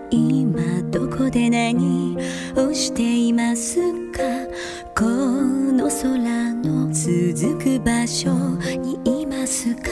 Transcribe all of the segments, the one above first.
今どこで何をしていますか？この空の続く場所にいますか？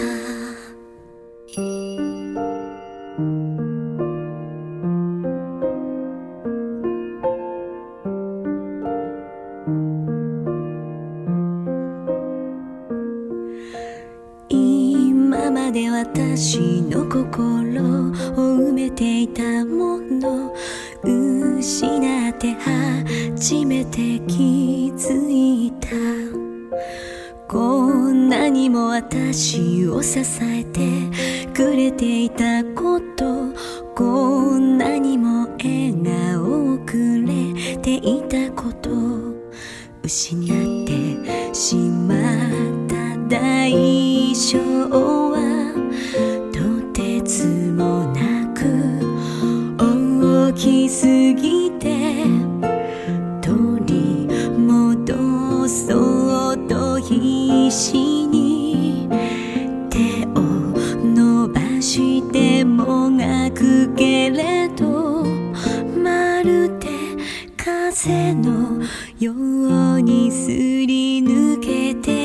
今まで私の心を埋めていたもの、失って初めて気づいた。こんなにも私を支えてくれていたこと、こんなにも笑顔をくれていたこと、失ってしまった代償はとてつもなく大きすぎて、取り戻そうと必死に手を伸ばしてもがくけれど、まるで風のようにすり抜けて